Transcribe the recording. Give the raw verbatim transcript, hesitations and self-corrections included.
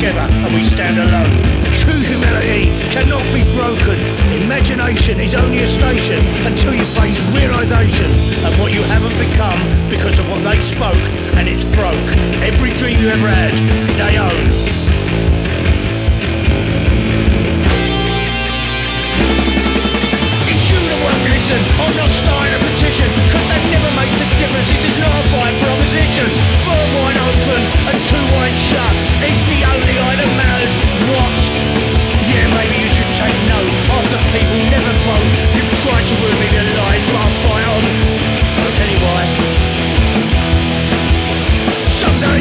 together and we stand alone. True humility cannot be broken. Imagination is only a station until you face realisation of what you haven't become because of what they spoke, and it's broke. Every dream you ever had, they own. It's you that won't listen, I'm not stopping.